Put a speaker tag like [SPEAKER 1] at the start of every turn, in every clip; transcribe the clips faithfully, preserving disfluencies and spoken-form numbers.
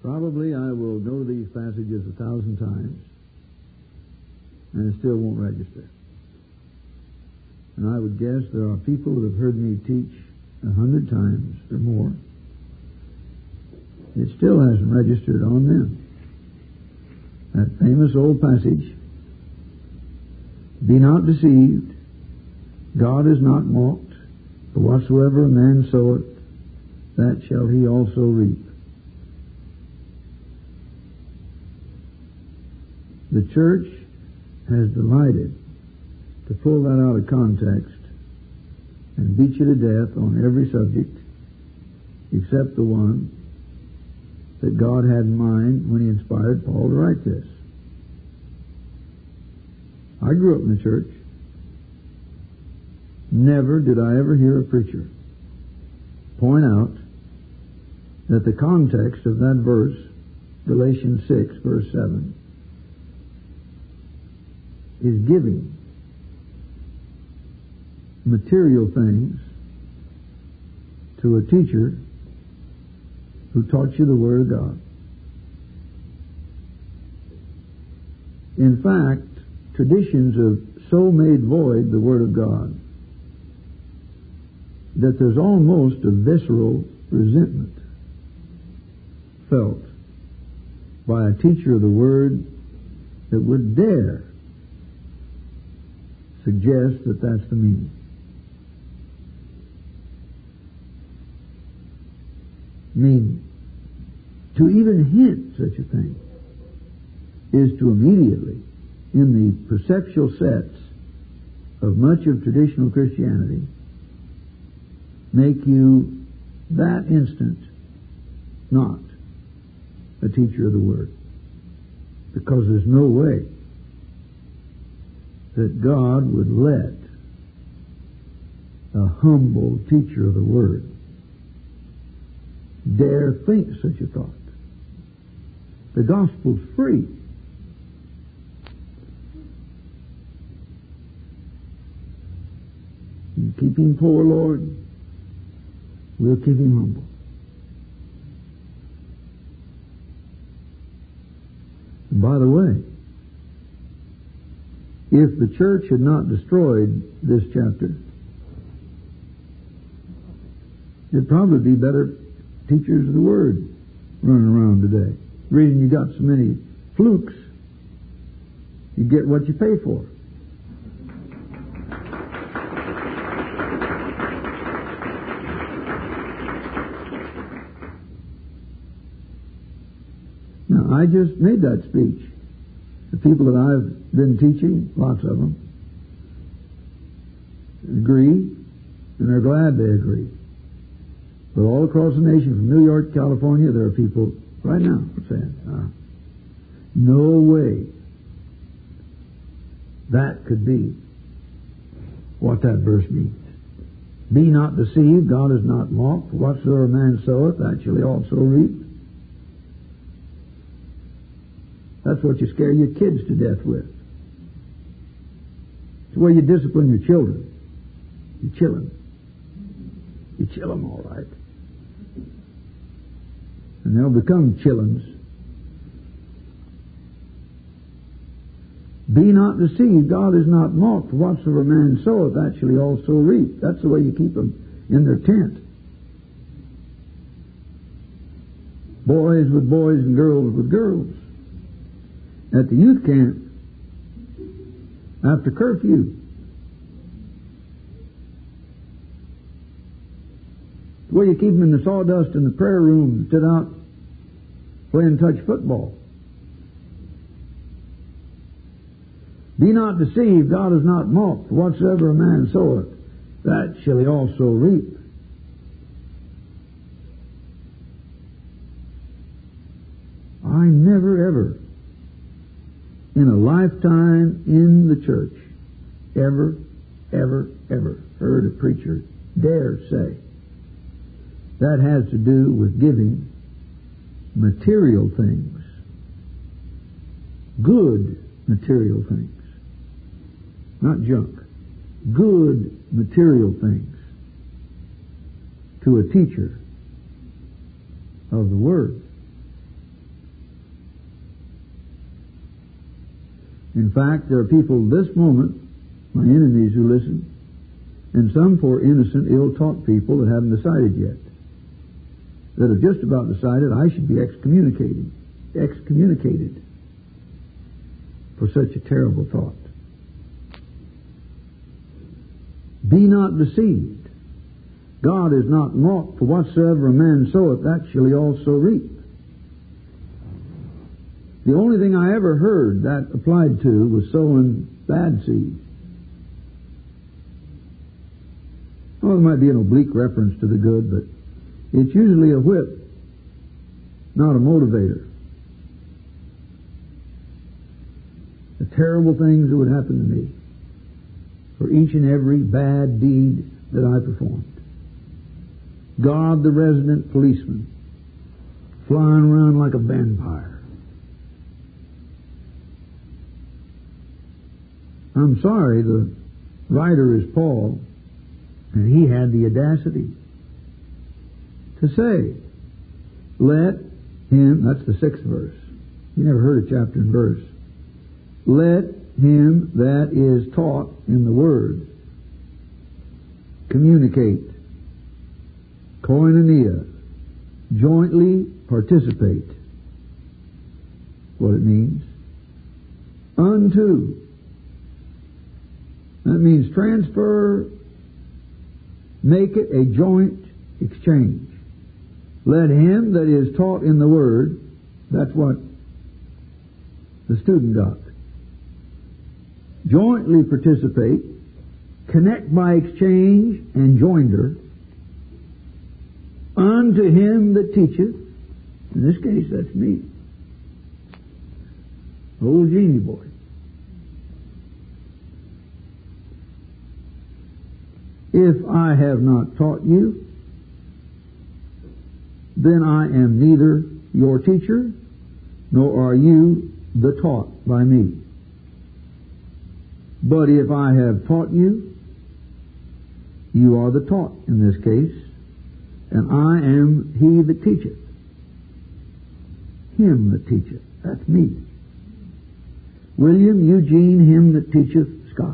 [SPEAKER 1] Probably I will go to these passages a thousand times, and it still won't register. And I would guess there are people that have heard me teach a hundred times or more. It still hasn't registered on them. That famous old passage, "Be not deceived, God is not mocked, for whatsoever a man soweth, that shall he also reap." The church has delighted to pull that out of context and beat you to death on every subject except the one that God had in mind when He inspired Paul to write this. I grew up in the church. Never did I ever hear a preacher point out that the context of that verse, Galatians six, verse seven, is giving material things to a teacher who taught you the Word of God. In fact, traditions have so made void the Word of God that there's almost a visceral resentment felt by a teacher of the Word that would dare suggest that that's the meaning. I mean, to even hint such a thing is to immediately, in the perceptual sets of much of traditional Christianity, make you that instant not a teacher of the Word. Because there's no way that God would let a humble teacher of the Word dare think such a thought. The gospel's free. You keep him poor, Lord, we'll keep him humble. And by the way, if the church had not destroyed this chapter, it'd probably be better teachers of the Word running around today. The reason you got so many flukes, you get what you pay for. Now, I just made that speech. The people that I've been teaching, lots of them, agree, and they're glad they agree. But all across the nation, from New York to California, there are people right now saying, ah, no way that could be what that verse means. Be not deceived, God is not mocked. Whatsoever a man soweth, that shall he also reap. That's what you scare your kids to death with. It's the way you discipline your children. You chill them. You chill them all right. And they'll become chillins. Be not deceived, God is not mocked. Whatsoever man soweth, that shall he also reap. That's the way you keep them in their tent. Boys with boys and girls with girls. At the youth camp, after curfew, the way you keep them in the sawdust in the prayer room, sit out playing touch football. Be not deceived, God is not mocked. Whatsoever a man soweth, that shall he also reap. I never ever, in a lifetime in the church, ever, ever, ever heard a preacher dare say that has to do with giving material things, good material things, not junk, good material things, to a teacher of the Word. In fact, there are people this moment, my enemies who listen, and some poor innocent, ill-taught people that haven't decided yet, that have just about decided I should be excommunicated, excommunicated for such a terrible thought. Be not deceived. God is not mocked, for whatsoever a man soweth, that shall he also reap. The only thing I ever heard that applied to was sowing bad seed. Well, there might be an oblique reference to the good, but it's usually a whip, not a motivator. The terrible things that would happen to me for each and every bad deed that I performed. God, the resident policeman, flying around like a vampire. I'm sorry, the writer is Paul, and he had the audacity to say, let him, that's the sixth verse. You never heard a chapter and verse. Let him that is taught in the Word communicate, koinonia, jointly participate. What it means. Unto. That means transfer, make it a joint exchange. Let him that is taught in the Word, that's what the student got. Jointly participate, connect by exchange and joinder, unto him that teacheth. In this case, that's me. Old genie boy. If I have not taught you, then I am neither your teacher, nor are you the taught by me. But if I have taught you, you are the taught in this case, and I am he that teacheth. Him that teacheth. That's me. William Eugene, him that teacheth Scott.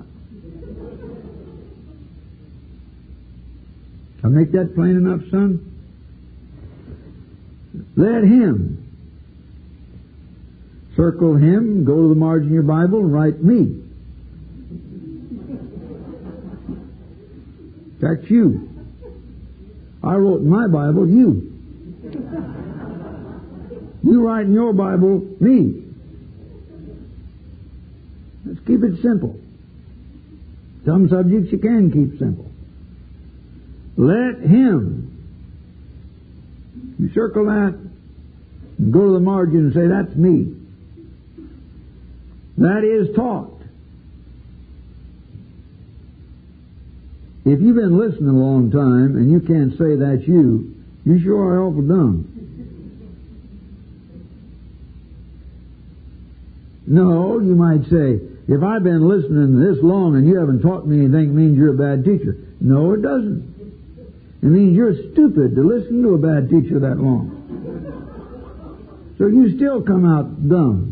[SPEAKER 1] I make that plain enough, son? Let him. Circle him, go to the margin of your Bible, and write me. That's you. I wrote in my Bible, you. You write in your Bible, me. Let's keep it simple. Some subjects you can keep simple. Let him. You circle that and go to the margin and say, that's me. That is taught. If you've been listening a long time and you can't say that's you, you sure are awful dumb. No, you might say, if I've been listening this long and you haven't taught me anything, it means you're a bad teacher. No, it doesn't. It means you're stupid to listen to a bad teacher that long. So you still come out dumb.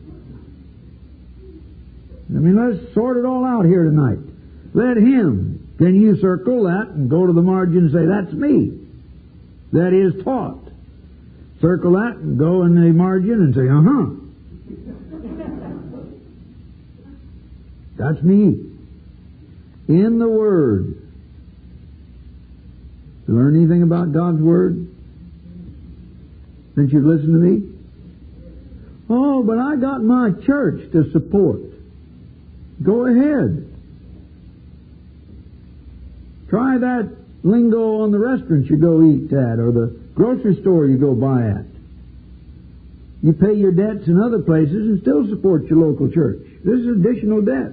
[SPEAKER 1] I mean, let's sort it all out here tonight. Let him. Then you circle that and go to the margin and say, that's me. That is taught. Circle that and go in the margin and say, uh-huh. That's me. In the Word. You learn anything about God's Word since you've listened to me? Oh, but I got my church to support. Go ahead. Try that lingo on the restaurant you go eat at or the grocery store you go buy at. You pay your debts in other places and still support your local church. This is additional debt.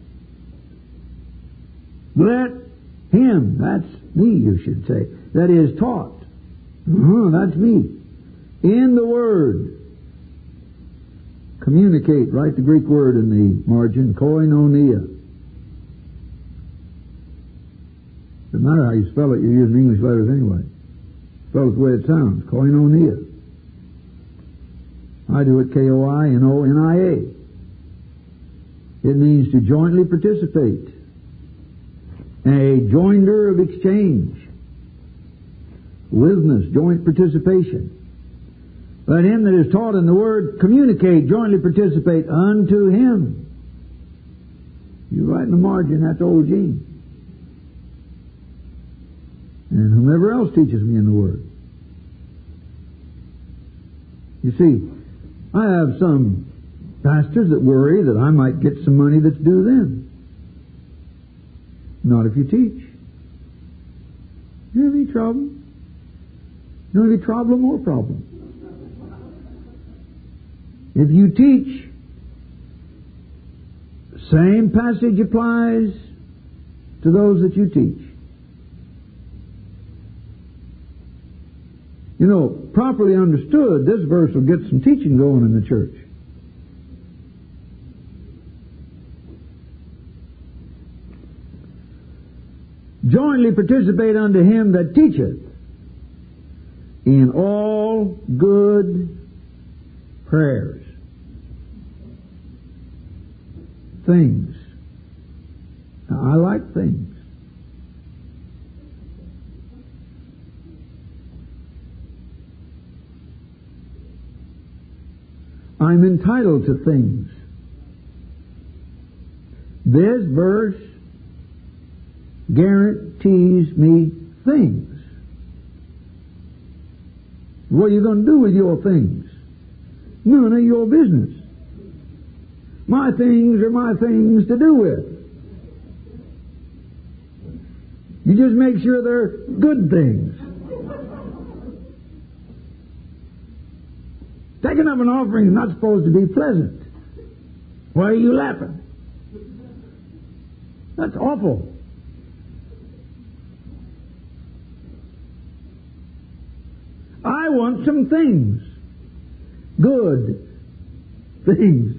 [SPEAKER 1] Let him, that's me, you should say, that is taught. Uh-huh, that's me. In the Word. Communicate, write the Greek word in the margin, koinonia. Doesn't matter how you spell it, you're using English letters anyway. Spell it the way it sounds, koinonia. I do it K O I N O N I A. It means to jointly participate. A joinder of exchange. Witness, joint participation. Let him that is taught in the Word communicate, jointly participate unto him. You write in the margin, that's old Gene. And whomever else teaches me in the Word. You see, I have some pastors that worry that I might get some money that's due them. Not if you teach. You have any trouble? You don't have any trouble or problem. If you teach, same passage applies to those that you teach. You know, properly understood, this verse will get some teaching going in the church. Jointly participate unto him that teacheth in all good prayers. Things. Now, I like things. I'm entitled to things. This verse guarantees me things. What are you going to do with your things? None of your business. My things are my things to do with. You just make sure they're good things. Taking up an offering is not supposed to be pleasant. Why are you laughing? That's awful. I want some things. Good things.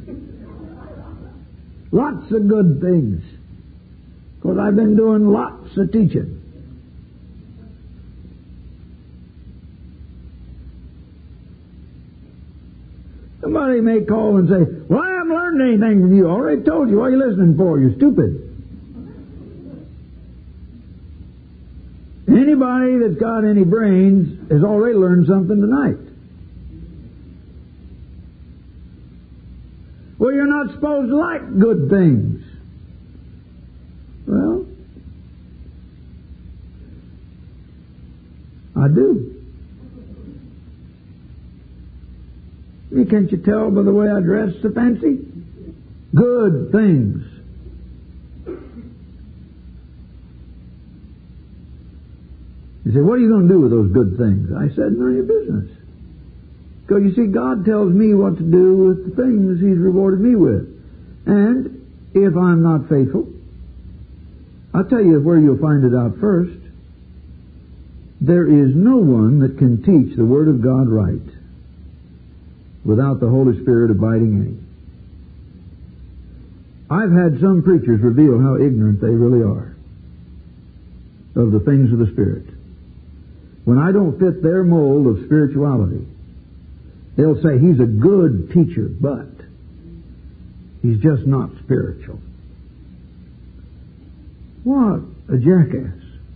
[SPEAKER 1] Lots of good things. Because I've been doing lots of teaching. Somebody may call and say, well, I haven't learned anything from you. I already told you. What are you listening for? You're stupid. Anybody that's got any brains has already learned something tonight. Well, you're not supposed to like good things. Well, I do. Can't you tell by the way I dress so fancy? Good things. You say, what are you going to do with those good things? I said, none of your business. Because you see, God tells me what to do with the things He's rewarded me with. And if I'm not faithful, I'll tell you where you'll find it out first. There is no one that can teach the Word of God right without the Holy Spirit abiding in him. I've had some preachers reveal how ignorant they really are of the things of the Spirit. When I don't fit their mold of spirituality, they'll say he's a good teacher, but he's just not spiritual. What a jackass.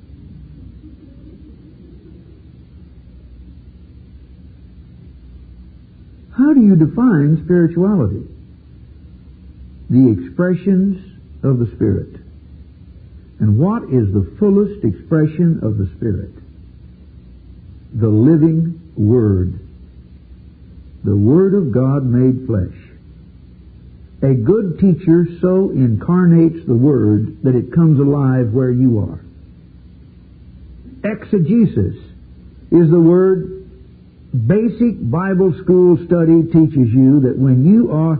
[SPEAKER 1] How do you define spirituality? The expressions of the Spirit. And what is the fullest expression of the Spirit? The living Word. The Word of God made flesh. A good teacher so incarnates the Word that it comes alive where you are. Exegesis is the word basic Bible school study teaches you that when you are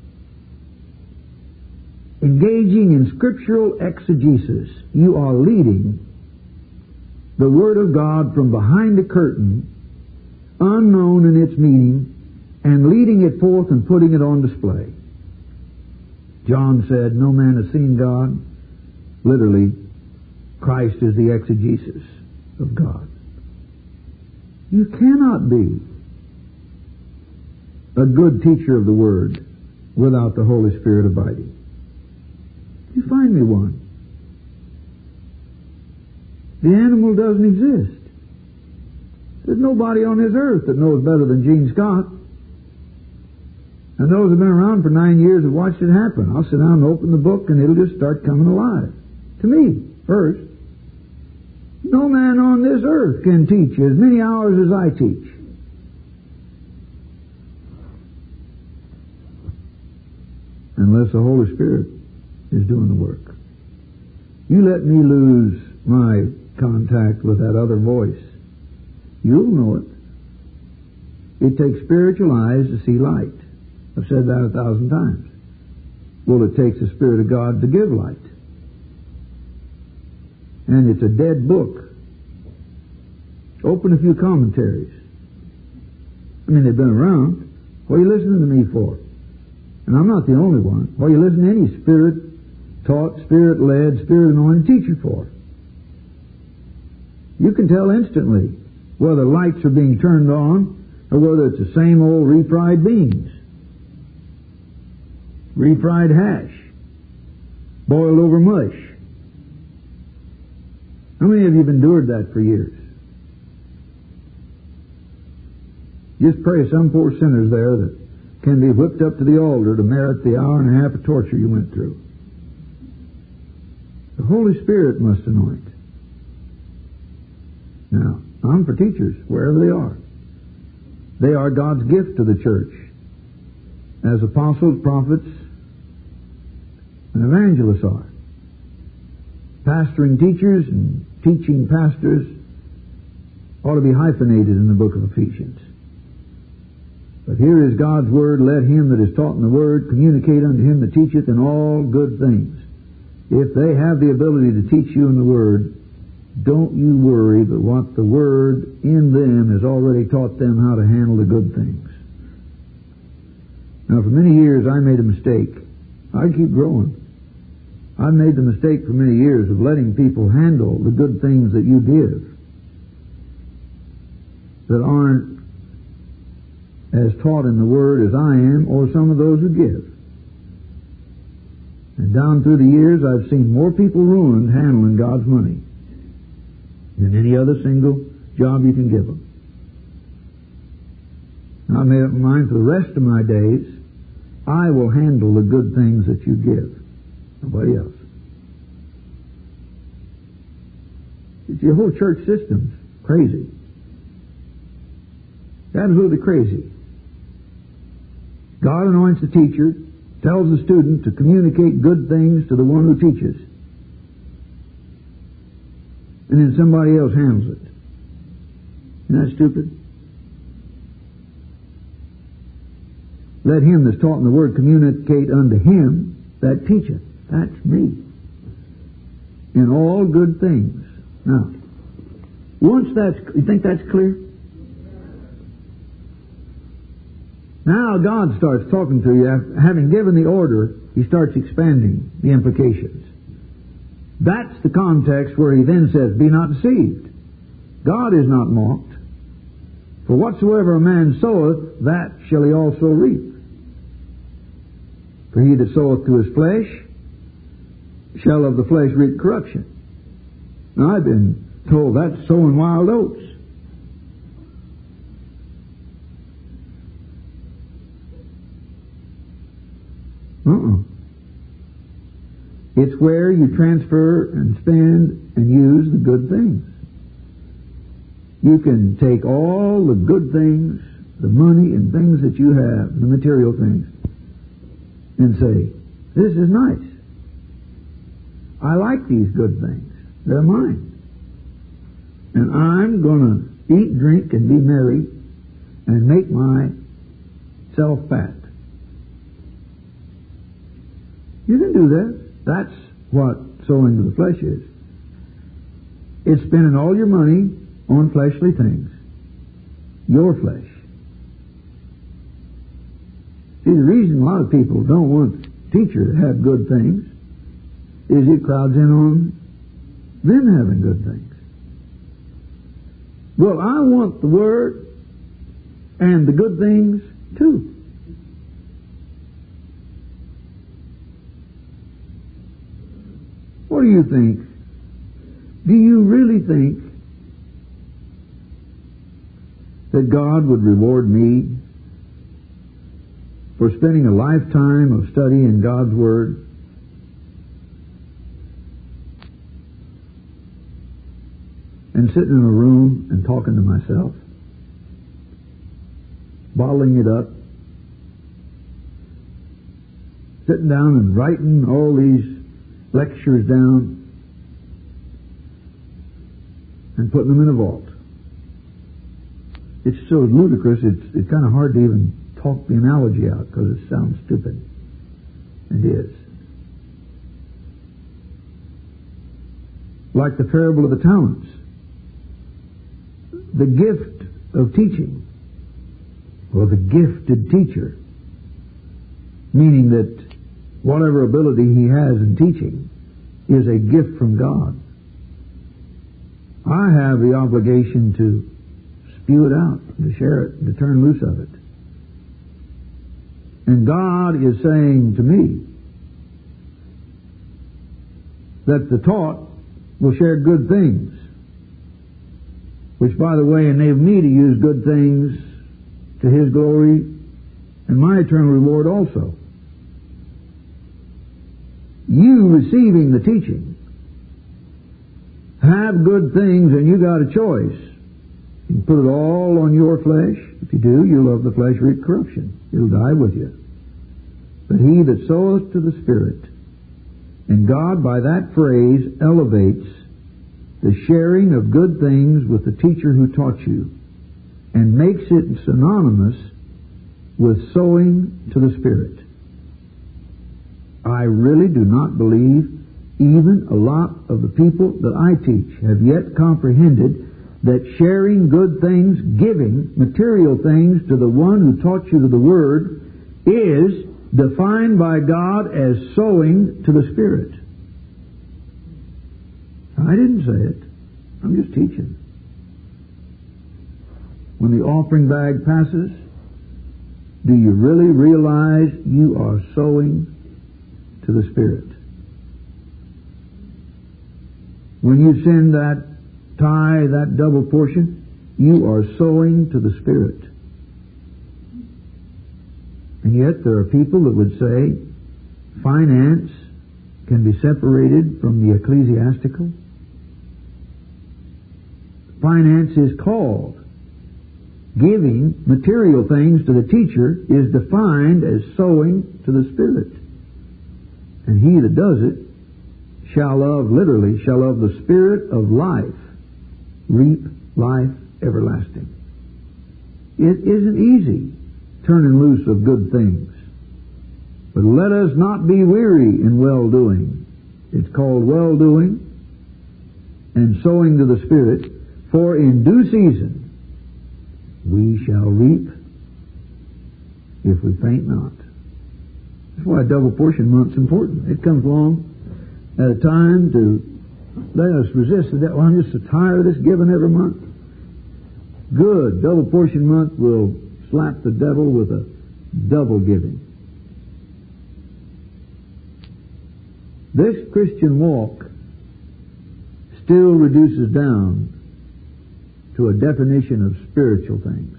[SPEAKER 1] engaging in scriptural exegesis, you are leading the Word of God from behind the curtain, unknown in its meaning, and leading it forth and putting it on display. John said, no man has seen God. Literally, Christ is the exegesis of God. You cannot be a good teacher of the Word without the Holy Spirit abiding. You find me one. The animal doesn't exist. There's nobody on this earth that knows better than Gene Scott. And those who have been around for nine years have watched it happen. I'll sit down and open the book and it'll just start coming alive. To me, first. No man on this earth can teach as many hours as I teach. Unless the Holy Spirit is doing the work. You let me lose my contact with that other voice, you'll know it. It takes spiritual eyes to see light. I've said that a thousand times. Well, it takes the Spirit of God to give light. And it's a dead book. Open a few commentaries. I mean, they've been around. What are you listening to me for? And I'm not the only one. What are you listening to any Spirit-taught, Spirit-led, Spirit-anointed teacher for? You can tell instantly whether lights are being turned on or whether it's the same old refried beans. Refried hash. Boiled over mush. How many of you have endured that for years? Just pray some poor sinners there that can be whipped up to the altar to merit the hour and a half of torture you went through. The Holy Spirit must anoint. Now, I'm for teachers, wherever they are. They are God's gift to the church as apostles, prophets, and evangelists are. Pastoring teachers and teaching pastors ought to be hyphenated in the book of Ephesians. But here is God's Word, let him that is taught in the Word communicate unto him that teacheth in all good things. If they have the ability to teach you in the Word, don't you worry, but what the Word in them has already taught them how to handle the good things. Now, for many years I made a mistake. I keep growing. I've made the mistake for many years of letting people handle the good things that you give that aren't as taught in the Word as I am, or some of those who give. And down through the years, I've seen more people ruined handling God's money than any other single job you can give them. And I made up my mind for the rest of my days, I will handle the good things that you give. Nobody else. It's your whole church system's crazy. Absolutely crazy. God anoints the teacher, tells the student to communicate good things to the one who teaches. And then somebody else handles it. Isn't that stupid? Let him that's taught in the Word communicate unto him that teacheth. That's me. In all good things. Now, once that's, you think that's clear? Now God starts talking to you. Having given the order, He starts expanding the implications. That's the context where He then says, be not deceived. God is not mocked. For whatsoever a man soweth, that shall he also reap. For he that soweth to his flesh shall of the flesh reap corruption. Now I've been told that's sowing wild oats. Uh-uh. It's where you transfer and spend and use the good things. You can take all the good things, the money and things that you have, the material things, and say, this is nice. I like these good things. They're mine. And I'm going to eat, drink, and be merry and make myself fat. You can do that. That's what sowing to the flesh is. It's spending all your money on fleshly things. Your flesh. See, the reason a lot of people don't want teachers to have good things is it crowds in on them having good things. Well, I want the Word and the good things too. What do you think? Do you really think that God would reward me for spending a lifetime of study in God's Word? And sitting in a room and talking to myself, bottling it up, sitting down and writing all these lectures down and putting them in a vault. It's so ludicrous, it's, it's kind of hard to even talk the analogy out because it sounds stupid. It is. Like the parable of the talents. The gift of teaching, or the gifted teacher, meaning that whatever ability he has in teaching is a gift from God. I have the obligation to spew it out, to share it, to turn loose of it. And God is saying to me that the taught will share good things, which, by the way, enable me to use good things to His glory and my eternal reward also. You receiving the teaching have good things, and you got a choice. You can put it all on your flesh. If you do, you'll of the flesh reap corruption. It'll die with you. But he that soweth to the Spirit, and God by that phrase elevates the sharing of good things with the teacher who taught you, and makes it synonymous with sowing to the Spirit. I really do not believe even a lot of the people that I teach have yet comprehended that sharing good things, giving material things to the one who taught you to the Word, is defined by God as sowing to the Spirit. I didn't say it. I'm just teaching. When the offering bag passes, do you really realize you are sowing to the Spirit? When you send that tithe, that double portion, you are sowing to the Spirit. And yet there are people that would say finance can be separated from the ecclesiastical. Finance is called. Giving material things to the teacher is defined as sowing to the Spirit. And he that does it shall of, literally, shall of the Spirit of life reap life everlasting. It isn't easy turning loose of good things. But let us not be weary in well-doing. It's called well-doing and sowing to the Spirit, for in due season we shall reap if we faint not. That's why a double portion month's important. It comes along at a time to let us resist the devil. Well, I'm just so tired of this giving every month. Good. Double portion month will slap the devil with a double giving. This Christian walk still reduces down to a definition of spiritual things.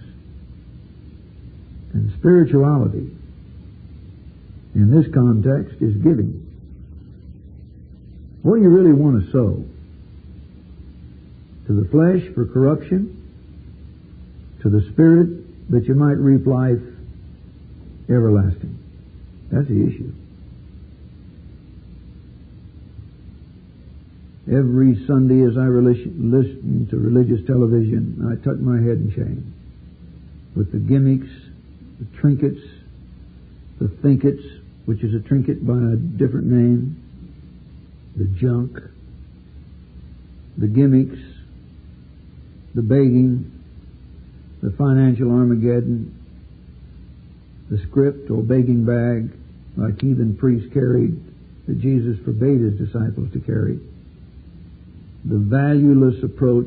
[SPEAKER 1] And spirituality in this context is giving. What do you really want to sow? To the flesh for corruption? To the Spirit that you might reap life everlasting? That's the issue. Every Sunday as I listen to religious television, I tuck my head in shame with the gimmicks, the trinkets, the thinkets, which is a trinket by a different name, the junk, the gimmicks, the begging, the financial Armageddon, the script or begging bag like heathen priests carried that Jesus forbade His disciples to carry, the valueless approach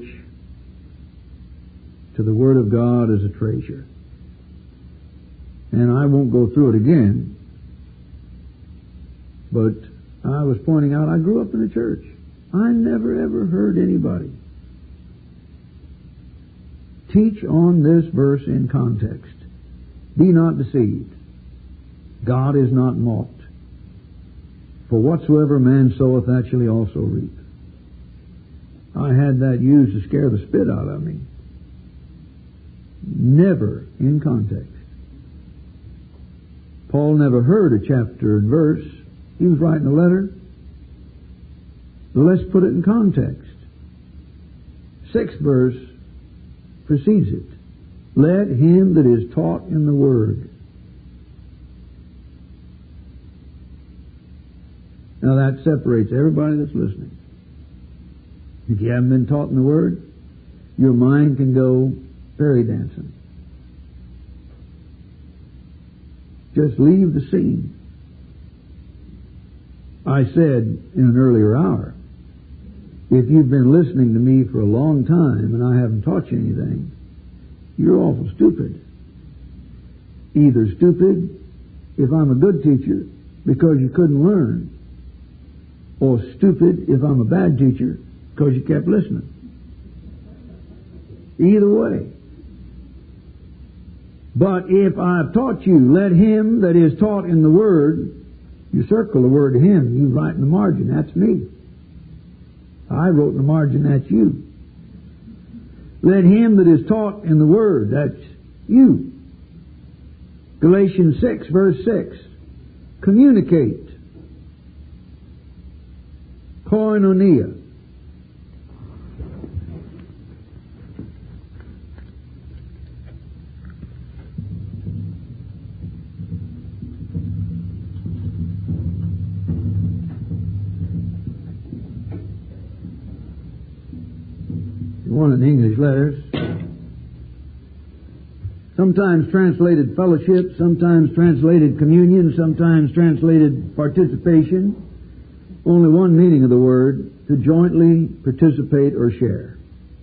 [SPEAKER 1] to the Word of God as a treasure. And I won't go through it again, but I was pointing out, I grew up in a church. I never ever heard anybody teach on this verse in context. Be not deceived. God is not mocked. For whatsoever man soweth, that shall he also reap. I had that used to scare the spit out of me. Never in context. Paul never heard a chapter and verse. He was writing a letter. Let's put it in context. Sixth verse precedes it. Let him that is taught in the Word. Now that separates everybody that's listening. If you haven't been taught in the Word, your mind can go fairy dancing. Just leave the scene. I said in an earlier hour, if you've been listening to me for a long time and I haven't taught you anything, you're awful stupid. Either stupid if I'm a good teacher because you couldn't learn, or stupid if I'm a bad teacher because you kept listening. Either way. But if I've taught you, let him that is taught in the Word, you circle the word him, you write in the margin, that's me. I wrote in the margin, that's you. Let him that is taught in the Word, that's you. Galatians six, verse six. Communicate. Koinonia. One in English letters. Sometimes translated fellowship, sometimes translated communion, sometimes translated participation. Only one meaning of the word, to jointly participate or share.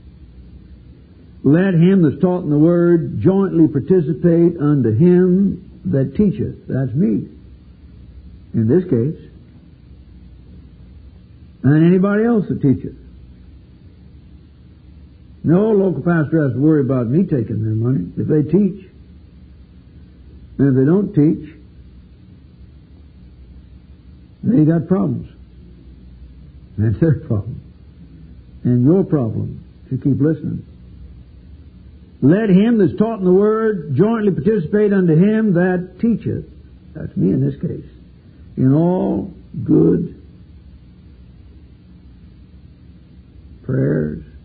[SPEAKER 1] Let him that's taught in the Word jointly participate unto him that teacheth. That's me, in this case. And anybody else that teacheth. No local pastor has to worry about me taking their money if they teach. And if they don't teach, they got problems. That's their problem. And your problem, if you keep listening. Let him that's taught in the Word jointly participate unto him that teacheth. That's me in this case. In all good prayers,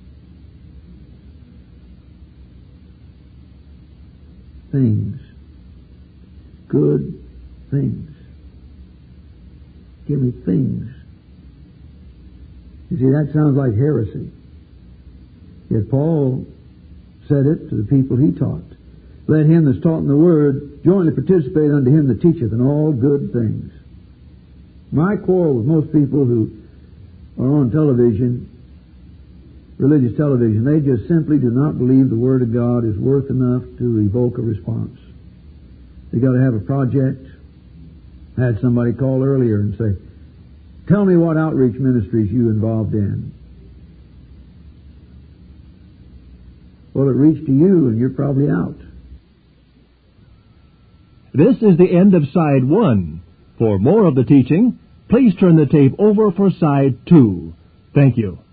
[SPEAKER 1] things, good things. Give me things. You see, that sounds like heresy. Yet Paul said it to the people he taught. Let him that's taught in the Word jointly participate unto him that teacheth in all good things. My quarrel with most people who are on television, religious television, they just simply do not believe the Word of God is worth enough to evoke a response. They got to have a project. I had somebody call earlier and say, tell me what outreach ministries you involved in. Well, it reached to you and you're probably out.
[SPEAKER 2] This is the end of side one. For more of the teaching, please turn the tape over for side two. Thank you.